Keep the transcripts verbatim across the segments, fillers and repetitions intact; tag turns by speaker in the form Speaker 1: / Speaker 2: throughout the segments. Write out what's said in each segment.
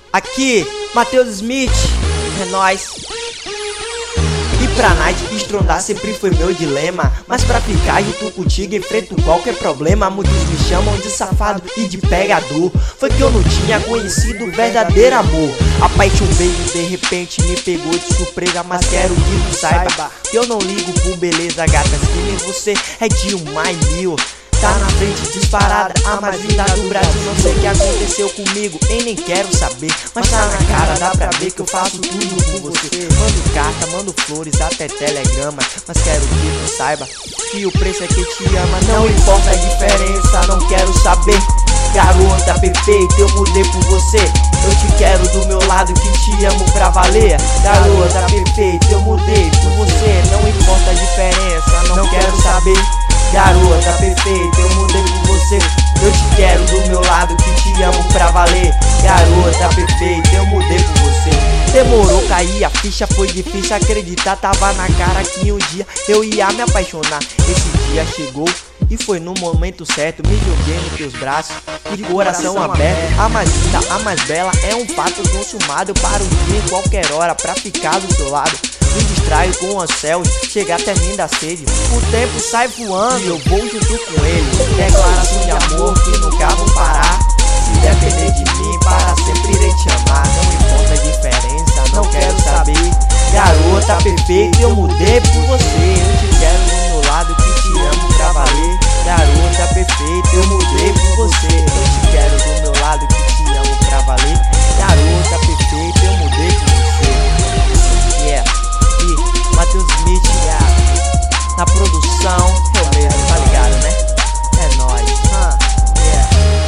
Speaker 1: Aqui, Matheus Smith, é nóis. E pra night estrondar sempre foi meu dilema, mas pra ficar junto contigo enfrento qualquer problema. Muitos me chamam de safado e de pegador. Foi que eu não tinha conhecido o verdadeiro amor. A paixão veio de repente, me pegou de surpresa, mas quero que tu saiba que eu não ligo por beleza, gata, que nem você é de um mais mil. Tá na frente disparada, a mais linda do Brasil. Não sei o que aconteceu comigo, e nem quero saber, mas tá na cara, dá pra ver que eu faço tudo por você. Mando carta, mando flores, até telegrama, mas quero que tu saiba que o preço é que te ama. Não importa a diferença, não quero saber. Garota perfeita, eu mudei por você. Eu te quero do meu lado, que te amo pra valer. Garota perfeita, eu mudei por você. Não importa a diferença, não quero saber. Garota perfeita, eu mudei por você. Eu te quero do meu lado, que te amo pra valer. Garota perfeita, eu mudei por você. Demorou cair a ficha, foi difícil acreditar. Tava na cara que um dia eu ia me apaixonar. Esse dia chegou e foi no momento certo. Me joguei nos teus braços, de coração aberto. A mais linda, a mais bela, é um fato consumado. Eu paro o dia em qualquer hora pra ficar do seu lado. Me distraio com o céu, chega até mim da sede. O tempo sai voando e eu vou junto com ele. Declaração de amor que nunca vão parar. Se depender de mim, para sempre irei te amar. Não importa a diferença, não quero saber. Garota perfeita, eu mudei por você. Eu te quero do meu lado, que te amo pra valer. Garota perfeita, eu mudei por você. Eu te quero do meu lado, que te amo pra valer. Garota perfeita, eu mudei por você. Yeah. E Matheus Smith, yeah. Na produção, eu mesmo, tá ligado, né? É nóis, huh? Yeah.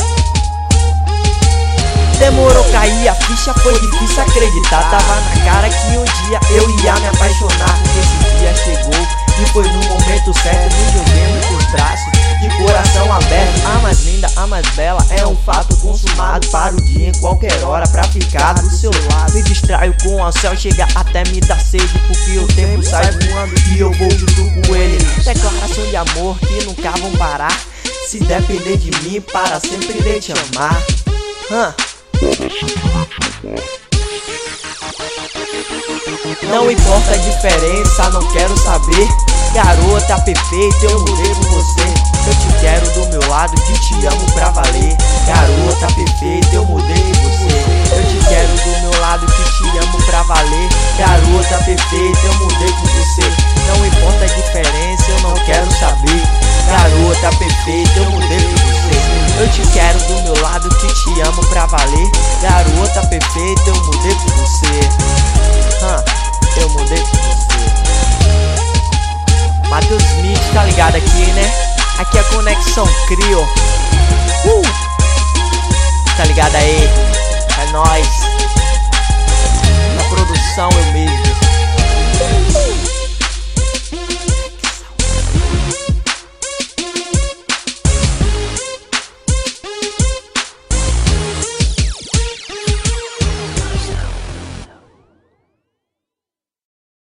Speaker 1: Demorou cair a ficha, foi difícil acreditar. Tava na cara que um dia eu ia me apaixonar. Esse dia chegou e foi no momento certo. Me joguei nos teus braços, de coração aberto. A mais linda, a mais bela, é um fato consumado. Para o dia em qualquer hora pra ficar do seu lado. Me distraio com o céu, chega até me dar sede, porque o tempo sai voando e eu vou junto com ele. Declaração de amor que nunca vão parar. Se depender de mim, para sempre irei te amar. huh. Não importa a diferença, não quero saber. Garota perfeita, eu mudei por você. Eu te quero do meu lado, que te amo pra valer. Garota perfeita, eu mudei por você. Eu te quero do meu lado, que te amo pra valer. Garota perfeita, eu mudei por você. Não importa a diferença, eu não quero saber. Garota perfeita, eu mudei por você. Eu te quero do meu lado, que te amo pra valer. Garota perfeita, eu mudei por você. huh. Eu mudei por você. Matheus Smith, tá ligado aqui, né? Aqui é a Conexão Crio. uh! Tá ligado aí? É nóis. Na produção eu mesmo.